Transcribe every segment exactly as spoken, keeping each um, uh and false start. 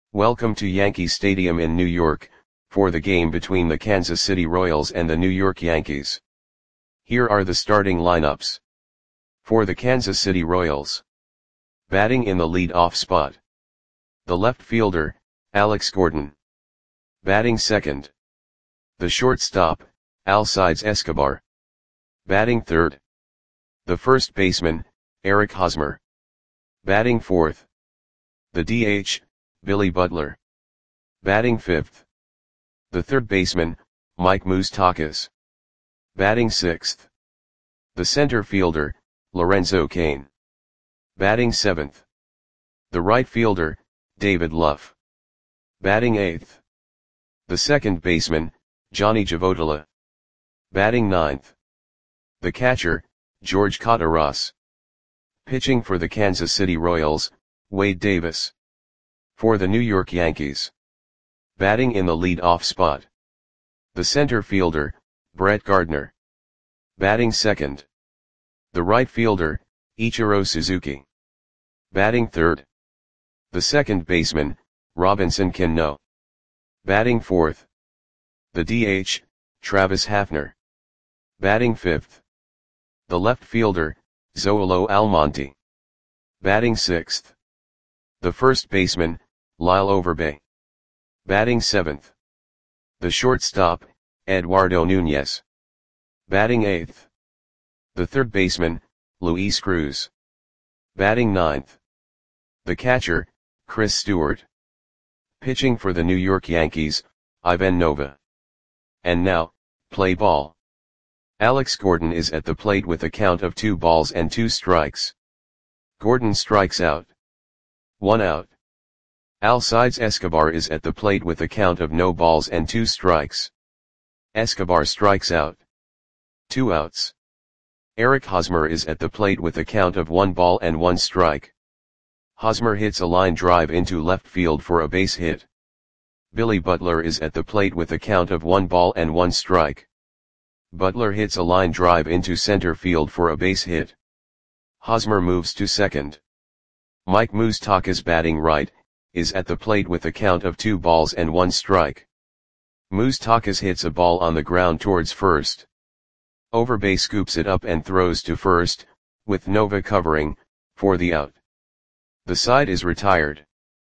Welcome to Yankee Stadium in New York, for the game between the Kansas City Royals and the New York Yankees. Here are the starting lineups. For the Kansas City Royals. Batting in the lead-off spot. The left fielder, Alex Gordon. Batting second. The shortstop, Alcides Escobar. Batting third. The first baseman, Eric Hosmer. Batting fourth. The D H, Billy Butler. Batting fifth. The third baseman, Mike Moustakas. Batting sixth. The center fielder, Lorenzo Cain. Batting seventh. The right fielder, David Luff. Batting eighth. The second baseman, Johnny Givottola. Batting ninth. The catcher, George Kottaras. Pitching for the Kansas City Royals, Wade Davis. For the New York Yankees. Batting in the lead-off spot. The center fielder, Brett Gardner. Batting second. The right fielder, Ichiro Suzuki. Batting third. The second baseman, Robinson Cano. Batting fourth. The D H, Travis Hafner. Batting fifth. The left fielder, Zoilo Almonte. Batting sixth. The first baseman, Lyle Overbay. Batting seventh. The shortstop, Eduardo Nunez. Batting eighth. The third baseman, Luis Cruz. Batting ninth. The catcher, Chris Stewart. Pitching for the New York Yankees, Ivan Nova. And now, play ball. Alex Gordon is at the plate with a count of two balls and two strikes. Gordon strikes out. One out. Alcides Escobar is at the plate with a count of no balls and two strikes. Escobar strikes out. Two outs. Eric Hosmer is at the plate with a count of one ball and one strike. Hosmer hits a line drive into left field for a base hit. Billy Butler is at the plate with a count of one ball and one strike. Butler hits a line drive into center field for a base hit. Hosmer moves to second. Mike Moustakas, batting right, is at the plate with a count of two balls and one strike. Moustakas hits a ball on the ground towards first. Overbay scoops it up and throws to first, with Nova covering, for the out. The side is retired.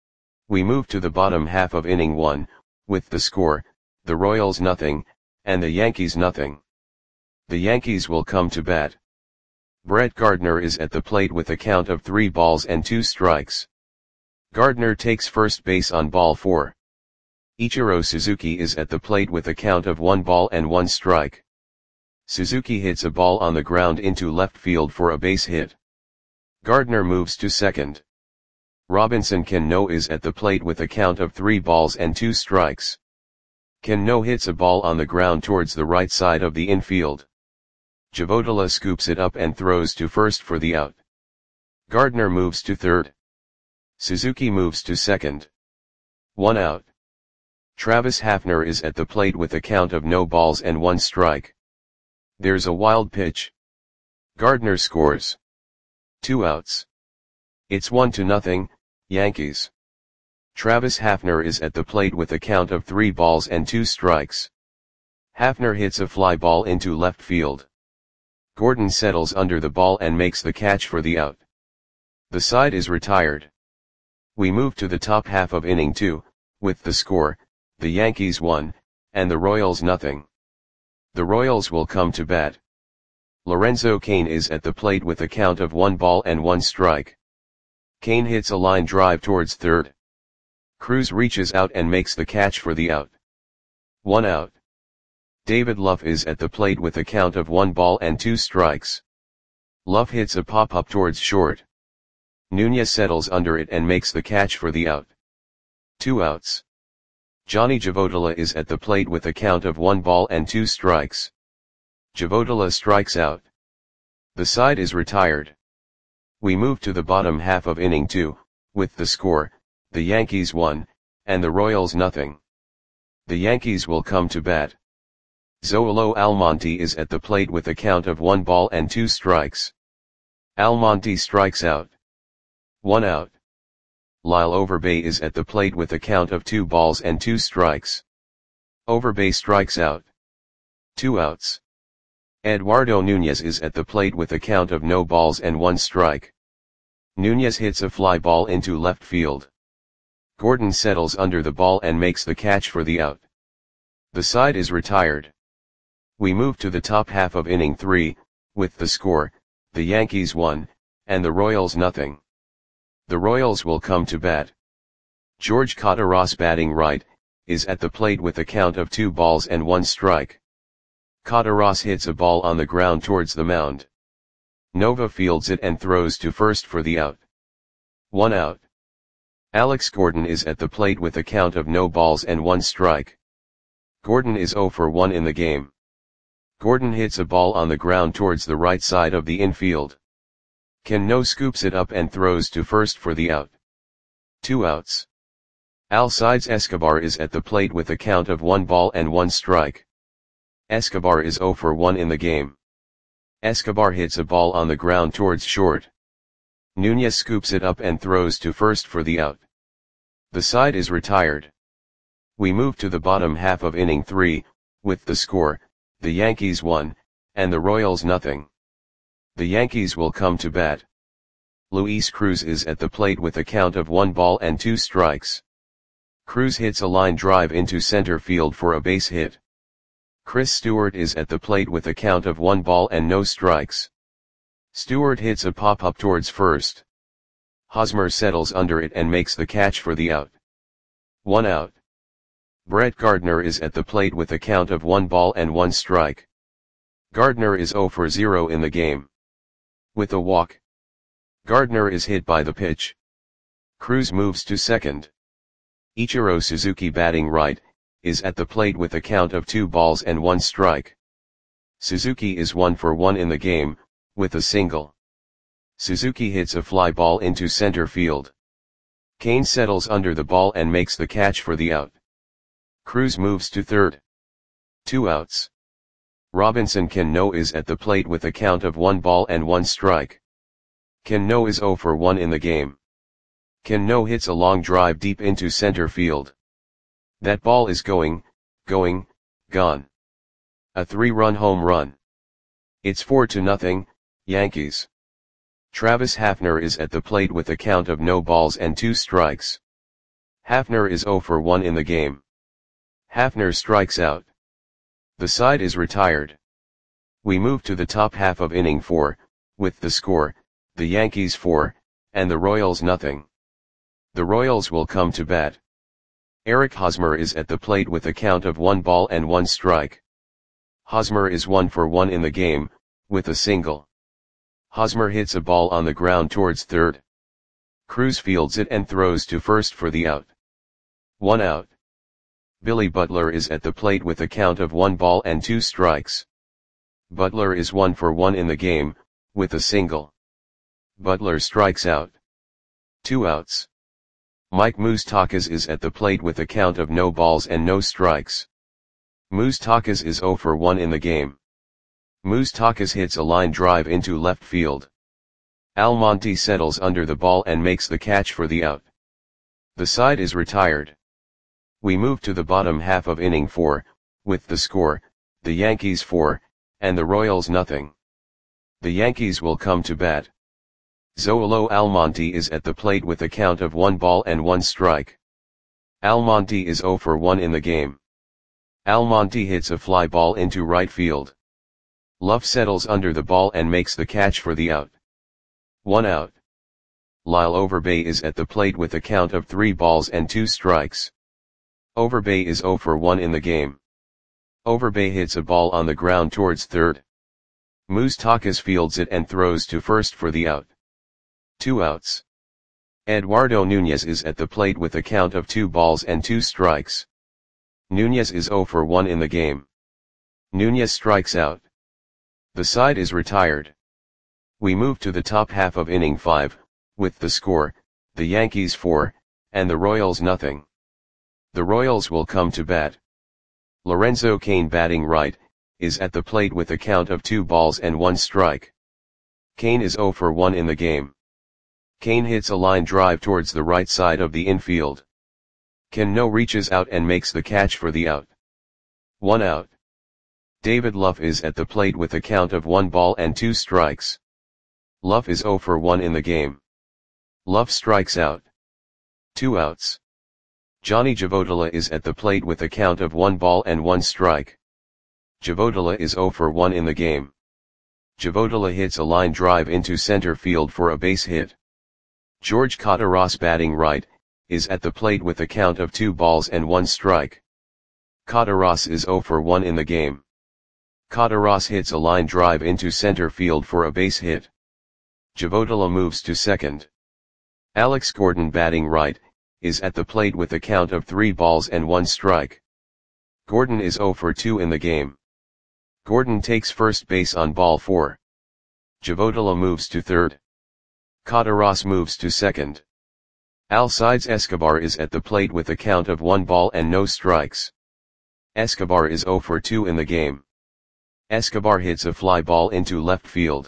We move to the bottom half of inning one, with the score, the Royals nothing, and the Yankees nothing. The Yankees will come to bat. Brett Gardner is at the plate with a count of three balls and two strikes. Gardner takes first base on ball four. Ichiro Suzuki is at the plate with a count of one ball and one strike. Suzuki hits a ball on the ground into left field for a base hit. Gardner moves to second. Robinson Cano is at the plate with a count of three balls and two strikes. Cano hits a ball on the ground towards the right side of the infield. Givottola scoops it up and throws to first for the out. Gardner moves to third. Suzuki moves to second. One out. Travis Hafner is at the plate with a count of no balls and one strike. There's a wild pitch. Gardner scores. Two outs. It's one to nothing, Yankees. Travis Hafner is at the plate with a count of three balls and two strikes. Hafner hits a fly ball into left field. Gordon settles under the ball and makes the catch for the out. The side is retired. We move to the top half of inning two, with the score, the Yankees one, and the Royals nothing. The Royals will come to bat. Lorenzo Cain is at the plate with a count of one ball and one strike. Cain hits a line drive towards third. Cruz reaches out and makes the catch for the out. One out. David Luff is at the plate with a count of one ball and two strikes. Luff hits a pop-up towards short. Nunez settles under it and makes the catch for the out. Two outs. Johnny Givottola is at the plate with a count of one ball and two strikes. Givottola strikes out. The side is retired. We move to the bottom half of inning two, with the score, the Yankees one, and the Royals nothing. The Yankees will come to bat. Zoilo Almonte is at the plate with a count of one ball and two strikes. Almonte strikes out. One out. Lyle Overbay is at the plate with a count of two balls and two strikes. Overbay strikes out. Two outs. Eduardo Nunez is at the plate with a count of no balls and one strike. Nunez hits a fly ball into left field. Gordon settles under the ball and makes the catch for the out. The side is retired. We move to the top half of inning three, with the score, the Yankees one, and the Royals nothing. The Royals will come to bat. George Kottaras, batting right, is at the plate with a count of two balls and one strike. Kottaras hits a ball on the ground towards the mound. Nova fields it and throws to first for the out. One out. Alex Gordon is at the plate with a count of no balls and one strike. Gordon is oh for one in the game. Gordon hits a ball on the ground towards the right side of the infield. Cano scoops it up and throws to first for the out. Two outs. Alcides Escobar is at the plate with a count of one ball and one strike. Escobar is oh for one in the game. Escobar hits a ball on the ground towards short. Nunez scoops it up and throws to first for the out. The side is retired. We move to the bottom half of inning three, with the score, the Yankees one, and the Royals nothing. The Yankees will come to bat. Luis Cruz is at the plate with a count of one ball and two strikes. Cruz hits a line drive into center field for a base hit. Chris Stewart is at the plate with a count of one ball and no strikes. Stewart hits a pop-up towards first. Hosmer settles under it and makes the catch for the out. One out. Brett Gardner is at the plate with a count of one ball and one strike. Gardner is oh for zero in the game. With a walk. Gardner is hit by the pitch. Cruz moves to second. Ichiro Suzuki, batting right, is at the plate with a count of two balls and one strike. Suzuki is one for one in the game, with a single. Suzuki hits a fly ball into center field. Kane settles under the ball and makes the catch for the out. Cruz moves to third. Two outs. Robinson Cano is at the plate with a count of one ball and one strike. Cano is oh for one in the game. Cano hits a long drive deep into center field. That ball is going, going, gone. A three-run home run. It's four to nothing, Yankees. Travis Hafner is at the plate with a count of no balls and two strikes. Hafner is oh for one in the game. Hafner strikes out. The side is retired. We move to the top half of inning four, with the score, the Yankees four, and the Royals nothing. The Royals will come to bat. Eric Hosmer is at the plate with a count of one ball and one strike. Hosmer is one for one in the game, with a single. Hosmer hits a ball on the ground towards third. Cruz fields it and throws to first for the out. One out. Billy Butler is at the plate with a count of one ball and two strikes. Butler is one for one in the game, with a single. Butler strikes out. Two outs. Mike Moustakas is at the plate with a count of no balls and no strikes. Moustakas is oh for one in the game. Moustakas hits a line drive into left field. Almonte settles under the ball and makes the catch for the out. The side is retired. We move to the bottom half of inning four, with the score, the Yankees four, and the Royals nothing. The Yankees will come to bat. Zoilo Almonte is at the plate with a count of one ball and one strike. Almonte is oh for one in the game. Almonte hits a fly ball into right field. Luff settles under the ball and makes the catch for the out. One out. Lyle Overbay is at the plate with a count of three balls and two strikes. Overbay is oh for one in the game. Overbay hits a ball on the ground towards third. Moustakas fields it and throws to first for the out. Two outs. Eduardo Nunez is at the plate with a count of two balls and two strikes. Nunez is oh for one in the game. Nunez strikes out. The side is retired. We move to the top half of inning five, with the score, the Yankees four, and the Royals nothing. The Royals will come to bat. Lorenzo Cain, batting right, is at the plate with a count of two balls and one strike. Cain is oh for one in the game. Kane hits a line drive towards the right side of the infield. Cano reaches out and makes the catch for the out. One out. David Luff is at the plate with a count of one ball and two strikes. Luff is zero for one in the game. Luff strikes out. Two outs. Johnny Javotola is at the plate with a count of one ball and one strike. Javotola is zero for one in the game. Javotola hits a line drive into center field for a base hit. George Kataras, batting right, is at the plate with a count of two balls and one strike. Kataras is zero for one in the game. Kataras hits a line drive into center field for a base hit. Javotola moves to second. Alex Gordon, batting right, is at the plate with a count of three balls and one strike. Gordon is zero for two in the game. Gordon takes first base on ball four. Javotola moves to third. Kataras moves to second. Alcides Escobar is at the plate with a count of one ball and no strikes. Escobar is zero for two in the game. Escobar hits a fly ball into left field.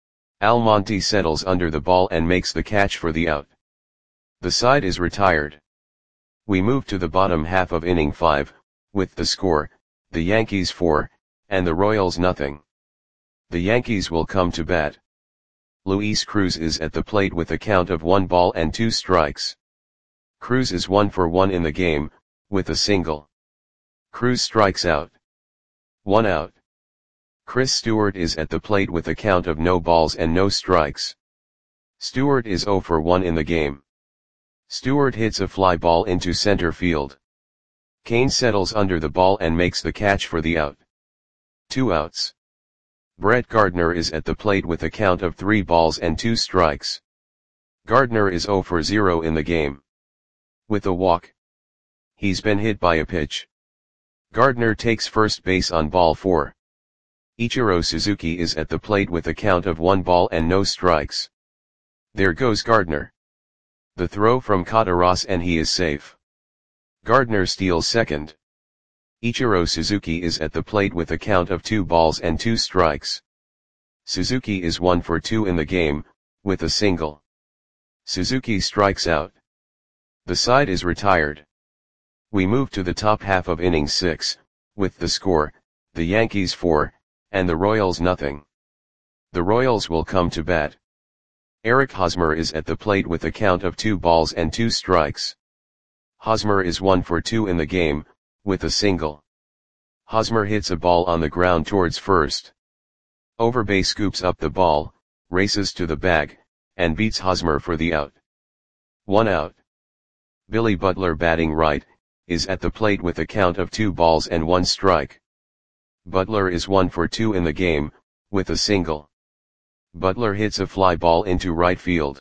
Almonte settles under the ball and makes the catch for the out. The side is retired. We move to the bottom half of inning five, with the score, the Yankees four, and the Royals nothing. The Yankees will come to bat. Luis Cruz is at the plate with a count of one ball and two strikes. Cruz is one for one in the game, with a single. Cruz strikes out. One out. Chris Stewart is at the plate with a count of no balls and no strikes. Stewart is zero for one in the game. Stewart hits a fly ball into center field. Kane settles under the ball and makes the catch for the out. Two outs. Brett Gardner is at the plate with a count of three balls and two strikes. Gardner is zero for zero in the game. With a walk. He's been hit by a pitch. Gardner takes first base on ball four. Ichiro Suzuki is at the plate with a count of one ball and no strikes. There goes Gardner. The throw from Kataras and he is safe. Gardner steals second. Ichiro Suzuki is at the plate with a count of two balls and two strikes. Suzuki is one for two in the game, with a single. Suzuki strikes out. The side is retired. We move to the top half of inning six, with the score, the Yankees four, and the Royals nothing. The Royals will come to bat. Eric Hosmer is at the plate with a count of two balls and two strikes. Hosmer is one for two in the game, with a single. Hosmer hits a ball on the ground towards first. Overbay scoops up the ball, races to the bag, and beats Hosmer for the out. One out. Billy Butler, batting right, is at the plate with a count of two balls and one strike. Butler is one for two in the game, with a single. Butler hits a fly ball into right field.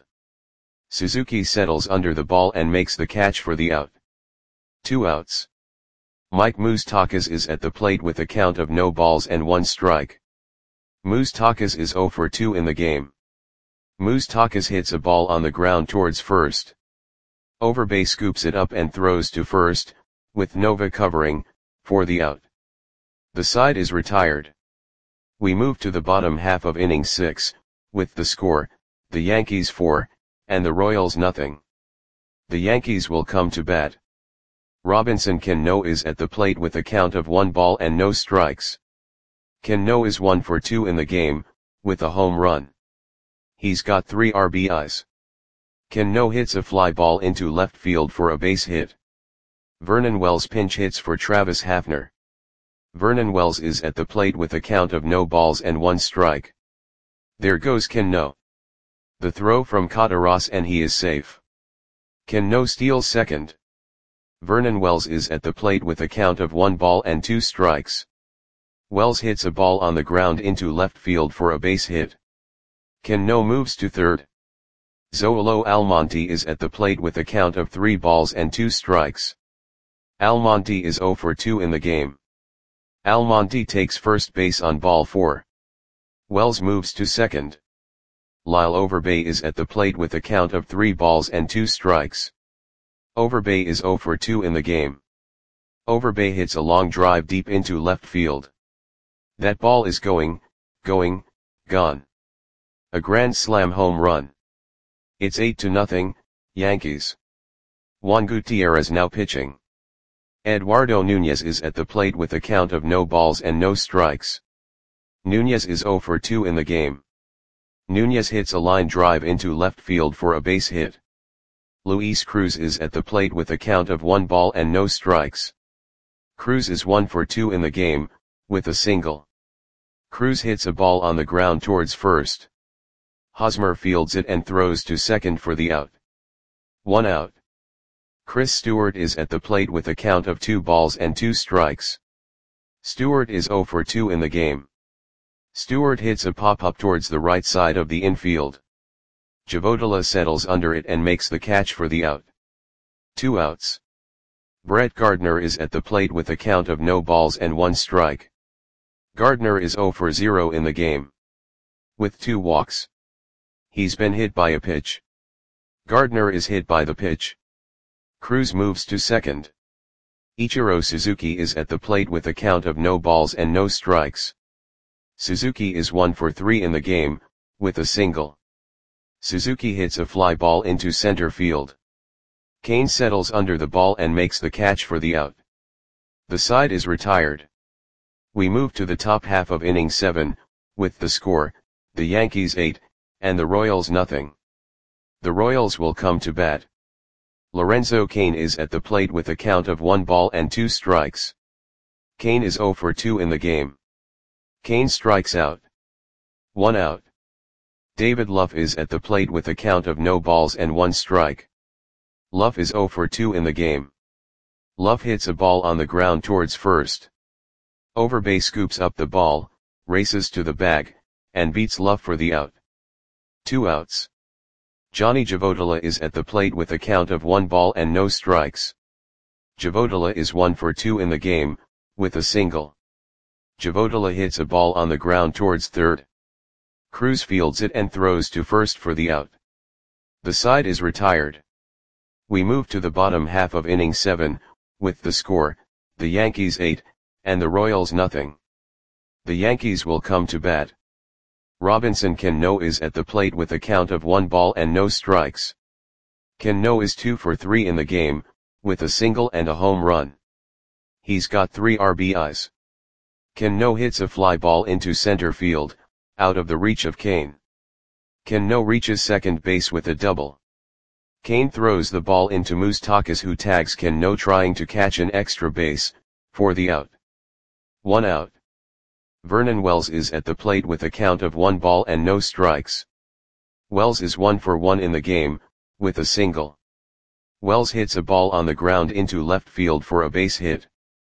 Suzuki settles under the ball and makes the catch for the out. Two outs. Mike Moustakas is at the plate with a count of no balls and one strike. Moustakas is zero for two in the game. Moustakas hits a ball on the ground towards first. Overbay scoops it up and throws to first, with Nova covering, for the out. The side is retired. We move to the bottom half of inning six, with the score, the Yankees four, and the Royals nothing. The Yankees will come to bat. Robinson Cano is at the plate with a count of one ball and no strikes. Cano is one for two in the game, with a home run. He's got three R B Is. Cano hits a fly ball into left field for a base hit. Vernon Wells pinch hits for Travis Hafner. Vernon Wells is at the plate with a count of no balls and one strike. There goes Cano. The throw from Kataras and he is safe. Cano steals second. Vernon Wells is at the plate with a count of one ball and two strikes. Wells hits a ball on the ground into left field for a base hit. Cano moves to third. Zoilo Almonte is at the plate with a count of three balls and two strikes. Almonte is zero for two in the game. Almonte takes first base on ball four. Wells moves to second. Lyle Overbay is at the plate with a count of three balls and two strikes. Overbay is zero for two in the game. Overbay hits a long drive deep into left field. That ball is going, going, gone. A grand slam home run. It's eight to nothing, Yankees. Juan Gutierrez now pitching. Eduardo Nunez is at the plate with a count of no balls and no strikes. Nunez is zero for two in the game. Nunez hits a line drive into left field for a base hit. Luis Cruz is at the plate with a count of one ball and no strikes. Cruz is one for two in the game, with a single. Cruz hits a ball on the ground towards first. Hosmer fields it and throws to second for the out. One out. Chris Stewart is at the plate with a count of two balls and two strikes. Stewart is zero for two in the game. Stewart hits a pop-up towards the right side of the infield. Javodala settles under it and makes the catch for the out. Two outs. Brett Gardner is at the plate with a count of no balls and one strike. Gardner is zero for zero in the game. With two walks. He's been hit by a pitch. Gardner is hit by the pitch. Cruz moves to second. Ichiro Suzuki is at the plate with a count of no balls and no strikes. Suzuki is one for three in the game, with a single. Suzuki hits a fly ball into center field. Kane settles under the ball and makes the catch for the out. The side is retired. We move to the top half of inning seven, with the score, the Yankees eight, and the Royals nothing. The Royals will come to bat. Lorenzo Cain is at the plate with a count of one ball and two strikes. Cain is zero for two in the game. Cain strikes out. One out. David Luff is at the plate with a count of no balls and one strike. Luff is zero for two in the game. Luff hits a ball on the ground towards first. Overbay scoops up the ball, races to the bag, and beats Luff for the out. Two outs. Johnny Javodala is at the plate with a count of one ball and no strikes. Javodala is one for two in the game, with a single. Javodala hits a ball on the ground towards third. Cruz fields it and throws to first for the out. The side is retired. We move to the bottom half of inning seven, with the score, the Yankees eight, and the Royals nothing. The Yankees will come to bat. Robinson Cano is at the plate with a count of one ball and no strikes. Cano is two for three in the game, with a single and a home run. He's got three R B Is. Cano hits a fly ball into center field, out of the reach of Cain. Cano reaches second base with a double. Cain throws the ball into Moustakas, who tags Cano trying to catch an extra base, for the out. One out. Vernon Wells is at the plate with a count of one ball and no strikes. Wells is one for one in the game, with a single. Wells hits a ball on the ground into left field for a base hit.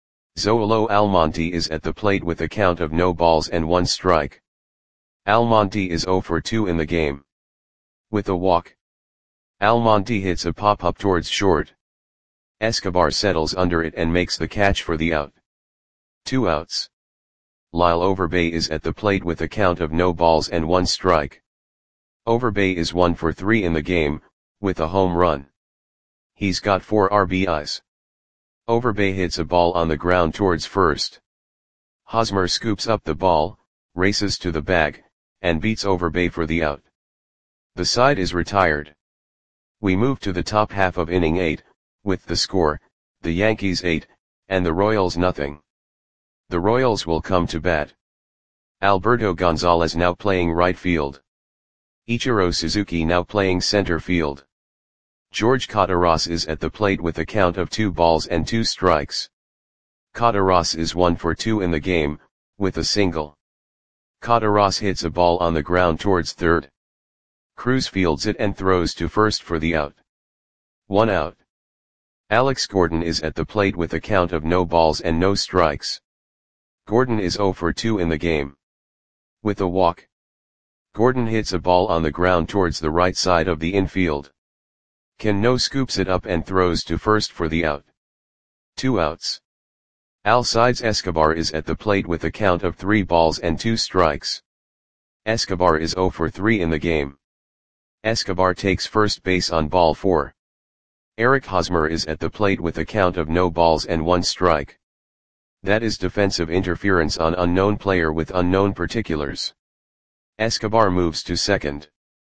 Zoilo Almonte is at the plate with a count of no balls and one strike. Almonte is zero for two in the game. With a walk. Almonte hits a pop-up towards short. Escobar settles under it and makes the catch for the out. Two outs. Lyle Overbay is at the plate with a count of no balls and one strike. Overbay is one for three in the game, with a home run. He's got four R B Is. Overbay hits a ball on the ground towards first. Hosmer scoops up the ball, races to the bag, and beats Overbay for the out. The side is retired. We move to the top half of inning eight, with the score, the Yankees eight, and the Royals nothing. The Royals will come to bat. Alberto Gonzalez now playing right field. Ichiro Suzuki now playing center field. George Cataras is at the plate with a count of two balls and two strikes. Cataras is one for two in the game, with a single. Cataras hits a ball on the ground towards third. Cruz fields it and throws to first for the out. One out. Alex Gordon is at the plate with a count of no balls and no strikes. Gordon is zero for two in the game. With a walk. Gordon hits a ball on the ground towards the right side of the infield. Cano scoops it up and throws to first for the out. Two outs. Alcides Escobar is at the plate with a count of three balls and two strikes. Escobar is zero for three in the game. Escobar takes first base on ball four. Eric Hosmer is at the plate with a count of no balls and one strike. That is defensive interference on unknown player with unknown particulars. Escobar moves to second.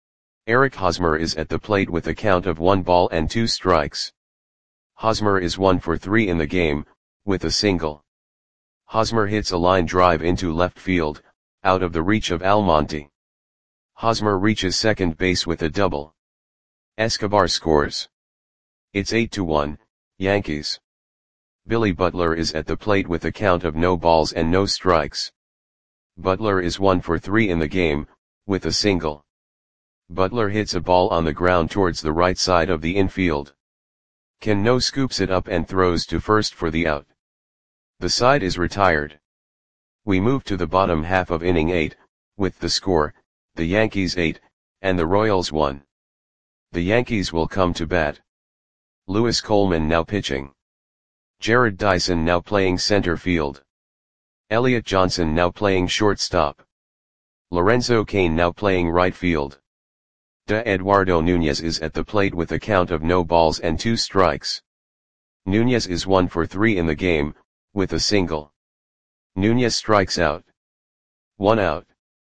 Eric Hosmer is at the plate with a count of one ball and two strikes. Hosmer is one for three in the game, with a single. Hosmer hits a line drive into left field, out of the reach of Almonte. Hosmer reaches second base with a double. Escobar scores. It's eight to one, Yankees. Billy Butler is at the plate with a count of no balls and no strikes. Butler is one for three in the game, with a single. Butler hits a ball on the ground towards the right side of the infield. Cano scoops it up and throws to first for the out. The side is retired. We move to the bottom half of inning eight, with the score, the Yankees eight, and the Royals one. The Yankees will come to bat. Lewis Coleman now pitching. Jared Dyson now playing center field. Elliot Johnson now playing shortstop. Lorenzo Cain now playing right field. De Eduardo Nunez is at the plate with a count of no balls and two strikes. Nunez is one for three in the game, with a single. Nunez strikes out. One out.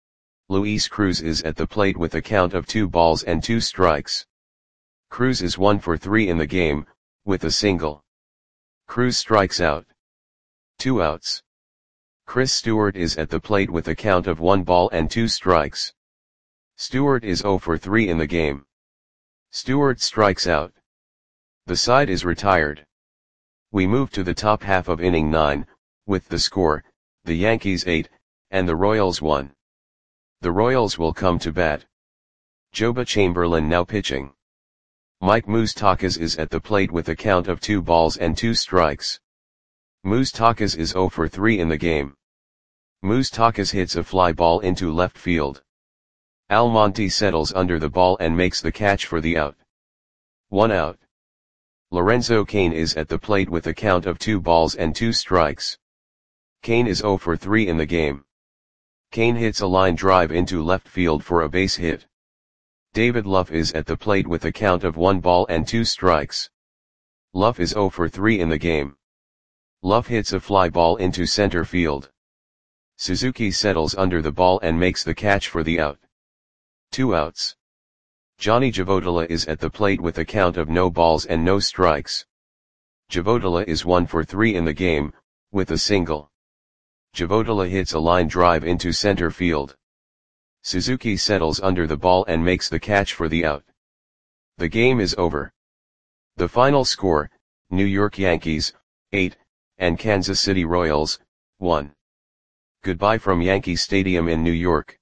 Luis Cruz is at the plate with a count of two balls and two strikes. Cruz is one for three in the game, with a single. Cruz strikes out. Two outs. Chris Stewart is at the plate with a count of one ball and two strikes. Stewart is zero for three in the game. Stewart strikes out. The side is retired. We move to the top half of inning nine, with the score, the Yankees eight, and the Royals one. The Royals will come to bat. Joba Chamberlain now pitching. Mike Moustakas is at the plate with a count of two balls and two strikes. Moustakas is zero for three in the game. Moustakas hits a fly ball into left field. Almonte settles under the ball and makes the catch for the out. One out. Lorenzo Cain is at the plate with a count of two balls and two strikes. Cain is zero for three in the game. Cain hits a line drive into left field for a base hit. David Luff is at the plate with a count of one ball and two strikes. Luff is zero for three in the game. Luff hits a fly ball into center field. Suzuki settles under the ball and makes the catch for the out. Two outs. Johnny Javodala is at the plate with a count of no balls and no strikes. Javodala is one for three in the game, with a single. Javodala hits a line drive into center field. Suzuki settles under the ball and makes the catch for the out. The game is over. The final score, New York Yankees, eight, and Kansas City Royals, one. Goodbye from Yankee Stadium in New York.